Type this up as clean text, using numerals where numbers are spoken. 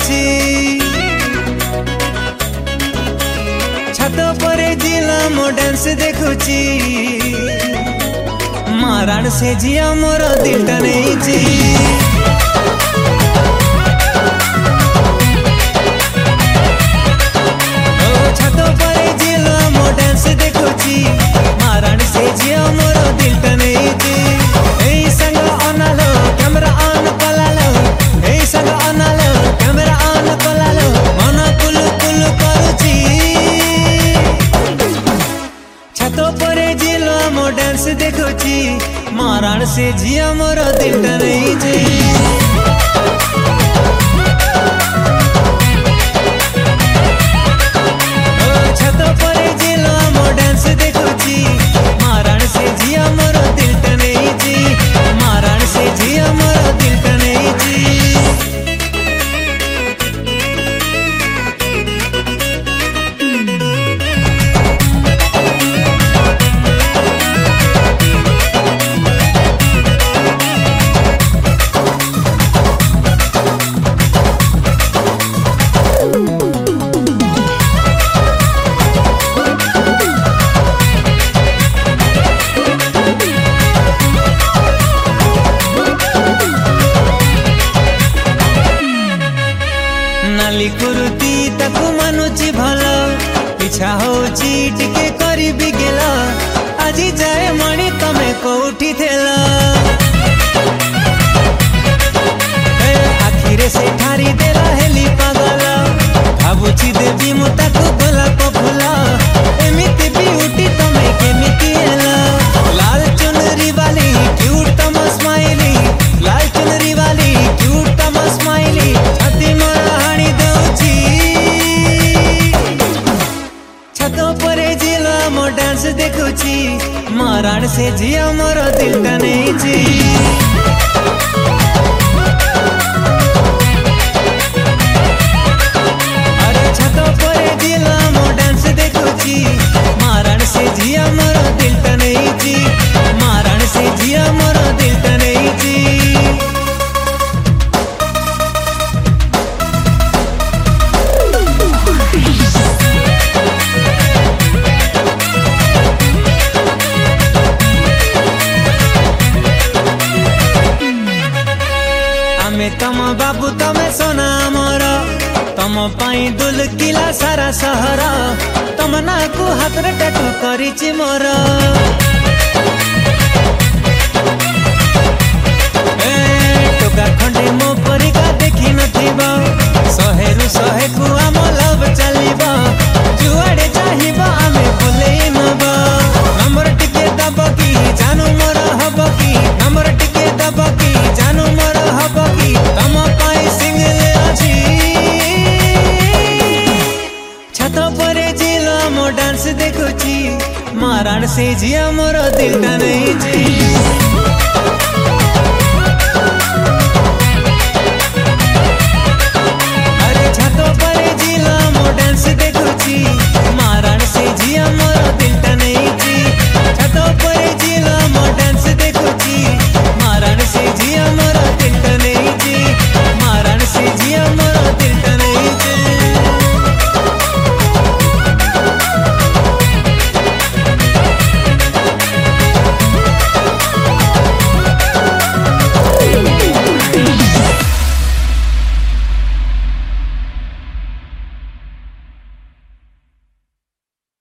देखुची छत परे जिला मो डांस देखुची मारण से जिया मोर दिलटा नहीं छत परे जिला मो डांस देखुची मारण से जिया मोर दिलटा नहीं संग अनालो कैमरा ऑन कलालो संग अनालो कैमरा ऑन कलालो मन कुल कुल करुची छत परे जिला मो डांस देखुची मारण से जिया मोर दिलटा नहीं छत परे जिला मो डांस देखुची मारण से जिया मोर दिलटा नहीं मारण से जिया मोर दिलटा नहीं नाली कुरुती ताकू मानुची भला पिछा होची टिके करी भी गेला आजी जाए मणि तमे कोठी थेला आखिरे से ठारी देला हेली पागला भाबुची देवी मु ताकू गोलाप फुला एमिति ब्यूटी तमे केमिति हेला लाल चुनरी वाली क्यूट तम स्माइली लाल चुनरी वाली क्यूट तम स्माइली छाती मोरा हाणी दउची छत परे जिला मो डांस देखुची मारण से जिया मोर दिलटा नहीं अरे छत परे जिला मो डांस देखुची मारण से जिया मोर दिलटा नहीं मारण से जिया मोर दिलटा नहीं आमे तम बाबू तमे सोना मोर तम पाई दुल किला सारा सहर तम ना को हाथ रे टैटू करिछि मोर टोका खंडे मो परिका देखि नथिबा सहेरु सहे को आम लव चलिबा जुआडे चाहिबा आमे बोलेई नबा नंबर टिके दब की जानू मोर हब की नंबर टिके दब की जानू मोर हब की तम पाई सिंगल अछि छत परे जिला मो डांस देखुची मारण से जिया मोर दिलटा नहीं